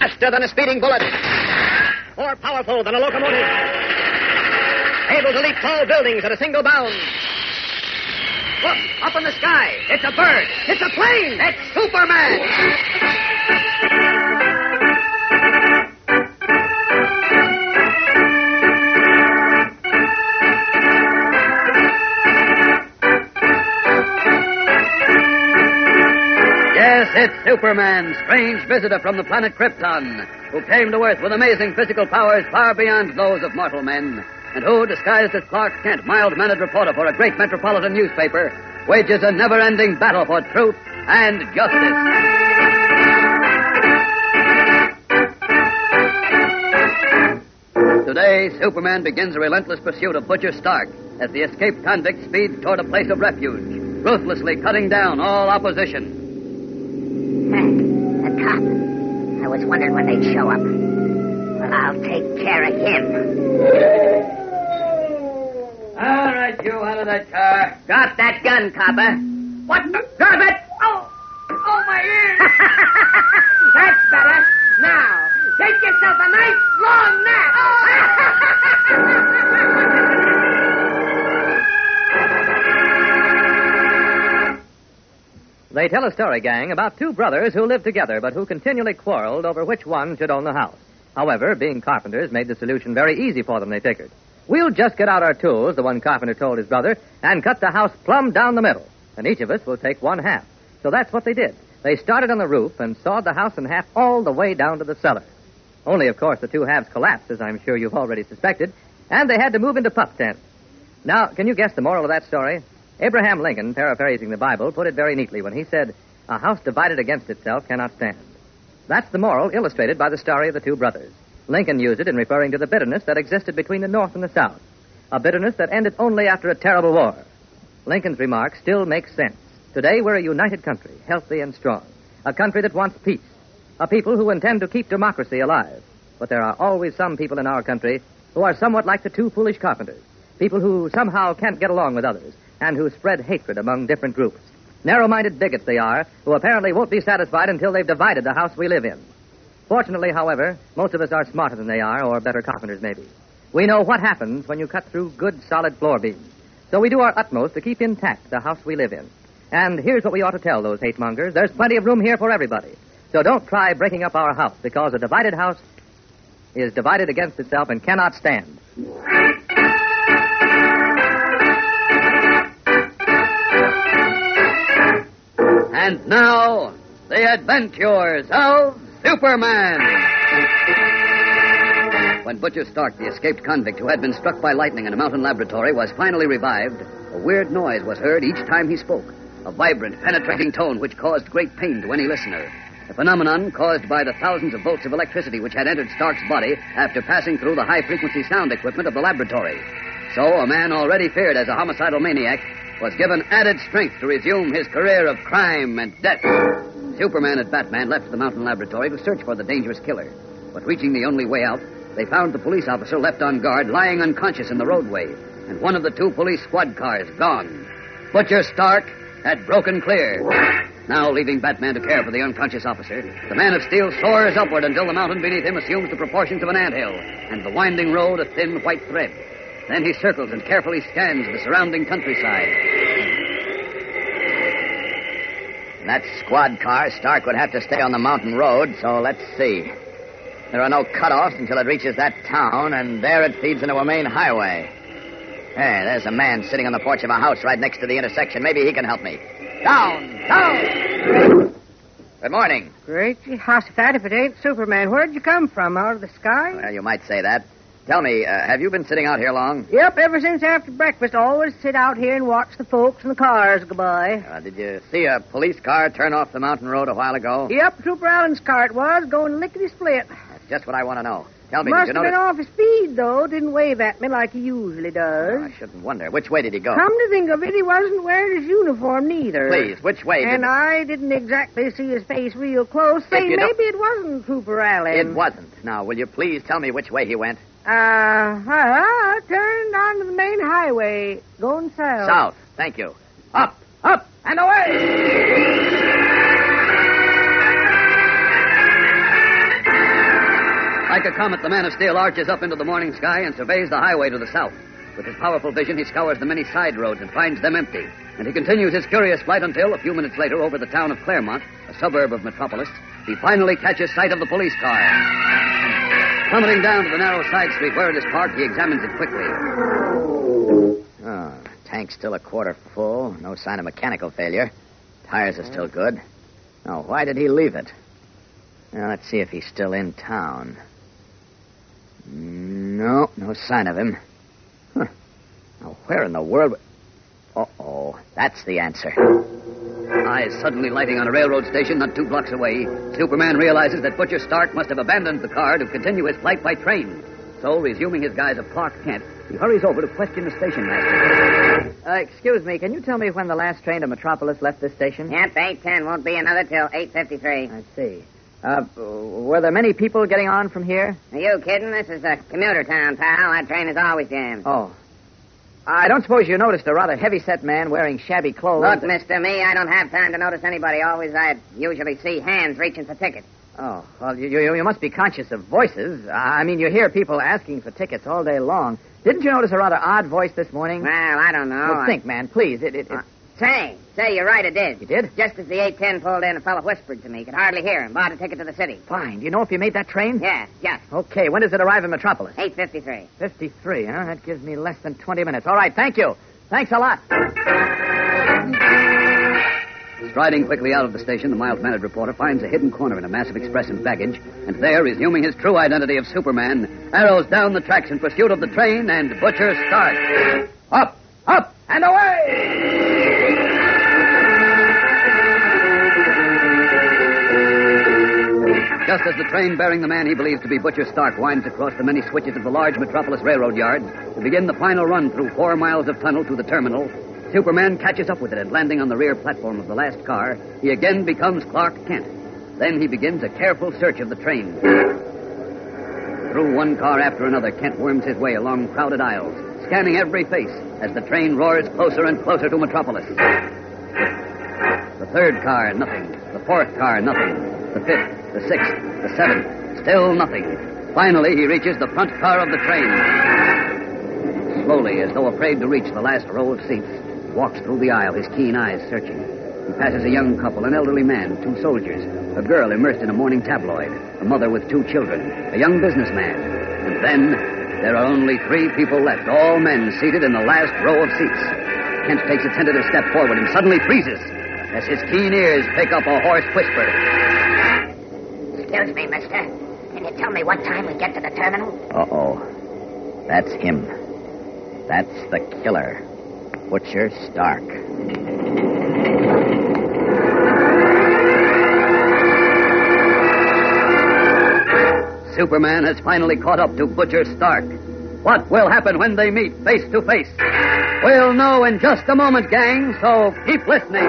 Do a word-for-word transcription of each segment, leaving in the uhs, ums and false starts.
Faster than a speeding bullet. More powerful than a locomotive. Able to leap tall buildings at a single bound. Look, up in the sky. It's a bird. It's a plane. It's Superman. Yes, it's Superman, strange visitor from the planet Krypton, who came to Earth with amazing physical powers far beyond those of mortal men, and who, disguised as Clark Kent, mild-mannered reporter for a great metropolitan newspaper, wages a never-ending battle for truth and justice. Today, Superman begins a relentless pursuit of Butcher Stark as the escaped convict speeds toward a place of refuge, ruthlessly cutting down all opposition. The cop. I was wondering when they'd show up. Well, I'll take care of him. All right, you out of that car. Drop that gun, copper. What the... Drop it! Oh! Oh, my ears! That's better. Now, take yourself a nice long nap. They tell a story, gang, about two brothers who lived together but who continually quarreled over which one should own the house. However, being carpenters made the solution very easy for them, they figured. We'll just get out our tools, the one carpenter told his brother, and cut the house plumb down the middle. And each of us will take one half. So that's what they did. They started on the roof and sawed the house in half all the way down to the cellar. Only, of course, the two halves collapsed, as I'm sure you've already suspected, and they had to move into pup tents. Now, can you guess the moral of that story? Abraham Lincoln, paraphrasing the Bible, put it very neatly when he said, "A house divided against itself cannot stand." That's the moral illustrated by the story of the two brothers. Lincoln used it in referring to the bitterness that existed between the North and the South, a bitterness that ended only after a terrible war. Lincoln's remark still makes sense. Today we're a united country, healthy and strong, a country that wants peace, a people who intend to keep democracy alive. But there are always some people in our country who are somewhat like the two foolish carpenters, people who somehow can't get along with others, and who spread hatred among different groups. Narrow-minded bigots they are, who apparently won't be satisfied until they've divided the house we live in. Fortunately, however, most of us are smarter than they are, or better carpenters, maybe. We know what happens when you cut through good, solid floor beams. So we do our utmost to keep intact the house we live in. And here's what we ought to tell those hate-mongers. There's plenty of room here for everybody. So don't try breaking up our house, because a divided house is divided against itself and cannot stand. And now, the adventures of Superman. When Butcher Stark, the escaped convict who had been struck by lightning in a mountain laboratory, was finally revived, a weird noise was heard each time he spoke. A vibrant, penetrating tone which caused great pain to any listener. A phenomenon caused by the thousands of volts of electricity which had entered Stark's body after passing through the high-frequency sound equipment of the laboratory. So a man already feared as a homicidal maniac was given added strength to resume his career of crime and death. Superman and Batman left the mountain laboratory to search for the dangerous killer. But reaching the only way out, they found the police officer left on guard lying unconscious in the roadway, and one of the two police squad cars gone. Butcher Stark had broken clear. Now, leaving Batman to care for the unconscious officer, the Man of Steel soars upward until the mountain beneath him assumes the proportions of an anthill, and the winding road a thin white thread. Then he circles and carefully scans the surrounding countryside. In that squad car, Stark would have to stay on the mountain road, so let's see. There are no cutoffs until it reaches that town, and there it feeds into a main highway. Hey, there's a man sitting on the porch of a house right next to the intersection. Maybe he can help me. Down! Down! Good morning. Great Jehoshaphat, if it ain't Superman. Where'd you come from? Out of the sky? Well, you might say that. Tell me, uh, have you been sitting out here long? Yep, ever since after breakfast. Always sit out here and watch the folks and the cars go by. Uh, did you see a police car turn off the mountain road a while ago? Yep, Trooper Allen's car it was, going lickety-split. That's just what I want to know. Tell me, Must did you have notice... been off his speed, though. Didn't wave at me like he usually does. Oh, I shouldn't wonder. Which way did he go? Come to think of it, he wasn't wearing his uniform neither. Please, which way And did... I didn't exactly see his face real close. Say, you maybe don't- it wasn't Trooper Allen. It wasn't. Now, will you please tell me which way he went? Uh, well, turned onto the main highway, going south. South. Thank you. Up, up, and away! Like a comet, the Man of Steel arches up into the morning sky and surveys the highway to the south. With his powerful vision, he scours the many side roads and finds them empty. And he continues his curious flight until, a few minutes later, over the town of Claremont, a suburb of Metropolis, he finally catches sight of the police car. Plummeting down to the narrow side street where it is parked, he examines it quickly. Oh, tank's still a quarter full. No sign of mechanical failure. Tires are still good. Now, why did he leave it? Now, let's see if he's still in town. No, no sign of him. Huh. Now, where in the world... Uh-oh, that's the answer. Eyes suddenly lighting on a railroad station not two blocks away, Superman realizes that Butcher Stark must have abandoned the car to continue his flight by train. So, resuming his guise of Clark Kent, he hurries over to question the station master. Uh, excuse me, can you tell me when the last train to Metropolis left this station? Yep, eight ten. Won't be another till eight fifty-three. I see. Uh, were there many people getting on from here? Are you kidding? This is a commuter town, pal. That train is always jammed. Oh. I don't suppose you noticed a rather heavy-set man wearing shabby clothes. Look, Mister Me, I don't have time to notice anybody. Always I usually see hands reaching for tickets. Oh, well, you, you, you must be conscious of voices. I mean, you hear people asking for tickets all day long. Didn't you notice a rather odd voice this morning? Well, I don't know. Well, I... think, man, please. It, it, it... Uh, say, say, you're right, it did. You did? Just as the eight ten pulled in, a fellow whispered to me. Could hardly hear him. Bought a ticket to the city. Fine. Do you know if you made that train? Yeah, just. Okay, when does it arrive in Metropolis? eight fifty-three. fifty-three, huh? That gives me less than twenty minutes. All right, thank you. Thanks a lot. Striding quickly out of the station, the mild-mannered reporter finds a hidden corner in a massive express and baggage, and there, resuming his true identity of Superman, arrows down the tracks in pursuit of the train and Butcher Stark. Up, up, and away! Just as the train bearing the man he believes to be Butcher Stark winds across the many switches of the large Metropolis railroad yards to begin the final run through four miles of tunnel to the terminal, Superman catches up with it and, landing on the rear platform of the last car, he again becomes Clark Kent. Then he begins a careful search of the train. Through one car after another, Kent worms his way along crowded aisles, scanning every face as the train roars closer and closer to Metropolis. The third car, nothing. The fourth car, nothing. The fifth, the sixth, the seventh, still nothing. Finally, he reaches the front car of the train. Slowly, as though afraid to reach the last row of seats, he walks through the aisle, his keen eyes searching. He passes a young couple, an elderly man, two soldiers, a girl immersed in a morning tabloid, a mother with two children, a young businessman. And then, there are only three people left, all men seated in the last row of seats. Kent takes a tentative step forward and suddenly freezes as his keen ears pick up a hoarse whisper. Excuse me, mister. Can you tell me what time we get to the terminal? Uh-oh. That's him. That's the killer. Butcher Stark. Superman has finally caught up to Butcher Stark. What will happen when they meet face to face? We'll know in just a moment, gang, so keep listening.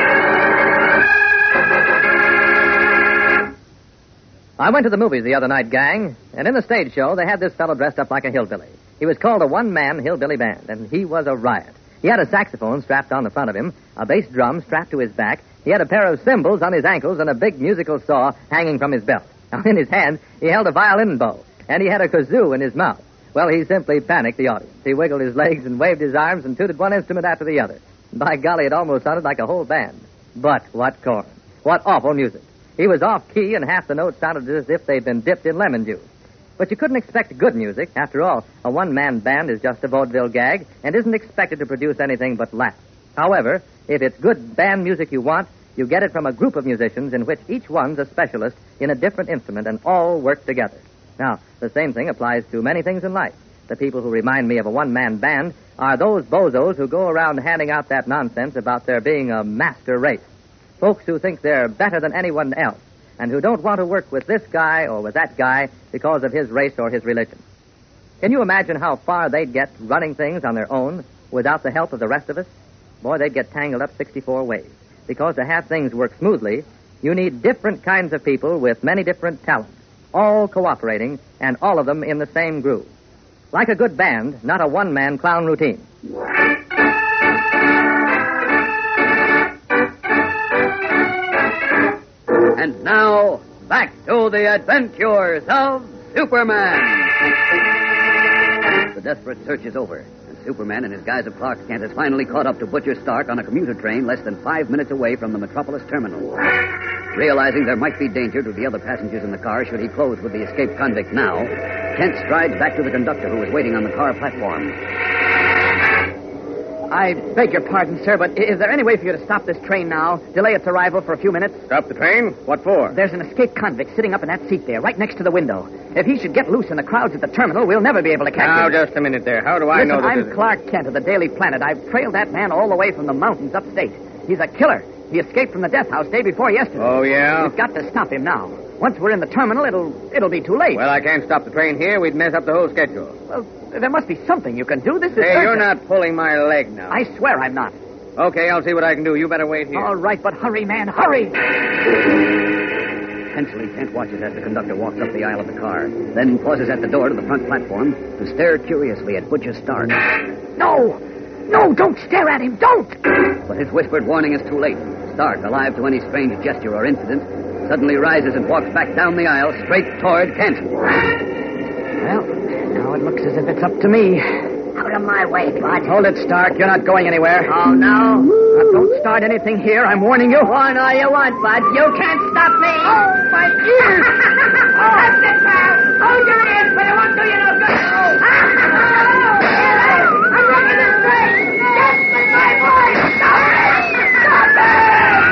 I went to the movies the other night, gang, and in the stage show, they had this fellow dressed up like a hillbilly. He was called a one-man hillbilly band, and he was a riot. He had a saxophone strapped on the front of him, a bass drum strapped to his back, he had a pair of cymbals on his ankles, and a big musical saw hanging from his belt. Now, in his hand, he held a violin bow, and he had a kazoo in his mouth. Well, he simply panicked the audience. He wiggled his legs and waved his arms and tooted one instrument after the other. By golly, it almost sounded like a whole band. But what chorus. What awful music. He was off-key, and half the notes sounded as if they'd been dipped in lemon juice. But you couldn't expect good music. After all, a one-man band is just a vaudeville gag and isn't expected to produce anything but laughs. However, if it's good band music you want, you get it from a group of musicians in which each one's a specialist in a different instrument and all work together. Now, the same thing applies to many things in life. The people who remind me of a one-man band are those bozos who go around handing out that nonsense about there being a master race. Folks who think they're better than anyone else and who don't want to work with this guy or with that guy because of his race or his religion. Can you imagine how far they'd get running things on their own without the help of the rest of us? Boy, they'd get tangled up sixty-four ways. Because to have things work smoothly, you need different kinds of people with many different talents, all cooperating and all of them in the same groove. Like a good band, not a one-man clown routine. And now, back to the adventures of Superman! The desperate search is over, and Superman in his guise of Clark Kent has finally caught up to Butcher Stark on a commuter train less than five minutes away from the Metropolis terminal. Realizing there might be danger to the other passengers in the car should he close with the escaped convict now, Kent strides back to the conductor who was waiting on the car platform. I beg your pardon, sir, but is there any way for you to stop this train now? Delay its arrival for a few minutes? Stop the train? What for? There's an escaped convict sitting up in that seat there, right next to the window. If he should get loose in the crowds at the terminal, we'll never be able to catch Now, him. just a minute there. How do I Listen, know that I'm this- Clark Kent of the Daily Planet. I've trailed that man all the way from the mountains upstate. He's a killer. He escaped from the death house day before yesterday. Oh, yeah? We've got to stop him now. Once we're in the terminal, it'll it'll be too late. Well, I can't stop the train here. We'd mess up the whole schedule. Well, there must be something you can do. This is Hey, urgent. you're not pulling my leg now. I swear I'm not. Okay, I'll see what I can do. You better wait here. All right, but hurry, man, hurry. Tensely, Kent watches as the conductor walks up the aisle of the car, then pauses at the door to the front platform to stare curiously at Butcher Stark. No! No, don't stare at him, don't! But his whispered warning is too late. Stark, alive to any strange gesture or incident, suddenly rises and walks back down the aisle straight toward Kent. Well, now it looks as if it's up to me. Out of my way, Bud. Hold it, Stark. You're not going anywhere. Oh, no? Now, don't start anything here. I'm warning you. Warn all you want, Bud. You can't stop me. Oh, my ears! Oh, that's it, pal. Hold your ears, but it won't do you no good. Oh. I'm running this train. Yes, but my boy. Stop it! Stop it!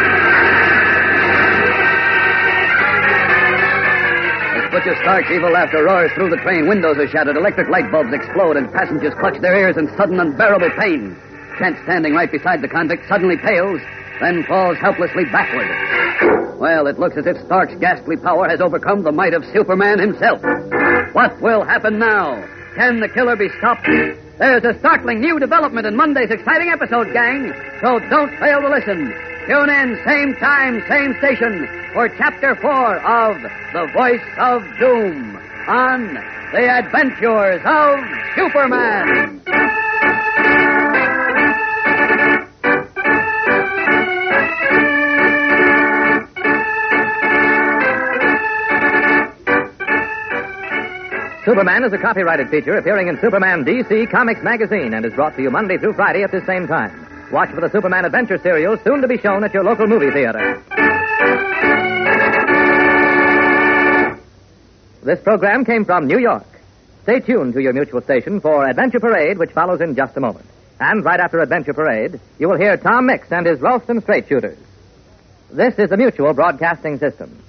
Butcher Stark's evil laughter roars through the train. Windows are shattered, electric light bulbs explode, and passengers clutch their ears in sudden, unbearable pain. Kent, standing right beside the convict, suddenly pales, then falls helplessly backward. Well, it looks as if Stark's ghastly power has overcome the might of Superman himself. What will happen now? Can the killer be stopped? There's a startling new development in Monday's exciting episode, gang, so don't fail to listen. Tune in, same time, same station, for Chapter four of The Voice of Doom on The Adventures of Superman. Superman is a copyrighted feature appearing in Superman D C Comics magazine and is brought to you Monday through Friday at the same time. Watch for the Superman Adventure serial soon to be shown at your local movie theater. This program came from New York. Stay tuned to your mutual station for Adventure Parade, which follows in just a moment. And right after Adventure Parade, you will hear Tom Mix and his Ralston Straight Shooters. This is the Mutual Broadcasting System.